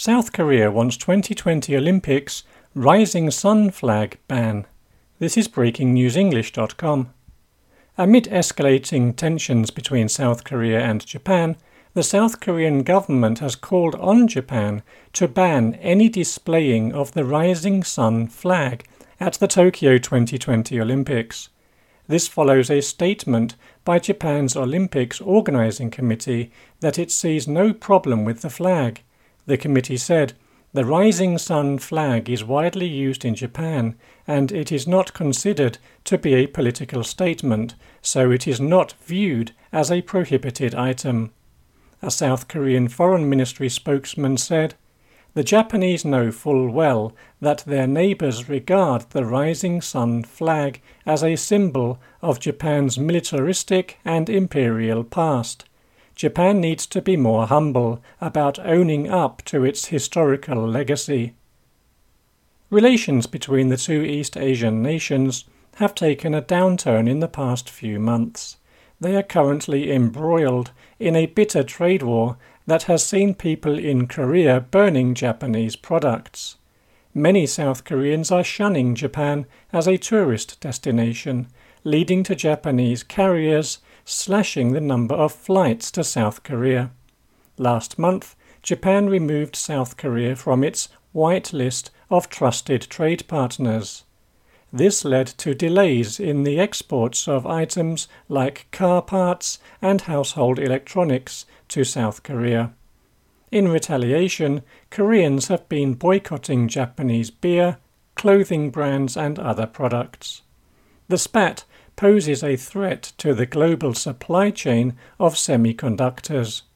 South Korea wants 2020 Olympics Rising Sun flag ban. This is BreakingNewsEnglish.com. Amid escalating tensions between South Korea and Japan, the South Korean government has called on Japan to ban any displaying of the Rising Sun flag at the Tokyo 2020 Olympics. This follows a statement by Japan's Olympics Organizing Committee that it sees no problem with the flag. The committee said, "The Rising Sun flag is widely used in Japan, and it is not considered to be a political statement, so it is not viewed as a prohibited item." A South Korean Foreign Ministry spokesman said, "The Japanese know full well that their neighbors regard the Rising Sun flag as a symbol of Japan's militaristic and imperial past. Japan needs to be more humble about owning up to its historical legacy." Relations between the two East Asian nations have taken a downturn in the past few months. They are currently embroiled in a bitter trade war that has seen people in Korea burning Japanese products. Many South Koreans are shunning Japan as a tourist destination, leading to Japanese carriers slashing the number of flights to South Korea. Last month, Japan removed South Korea from its white list of trusted trade partners. This led to delays in the exports of items like car parts and household electronics to South Korea. In retaliation, Koreans have been boycotting Japanese beer, clothing brands and other products. The spat poses a threat to the global supply chain of semiconductors.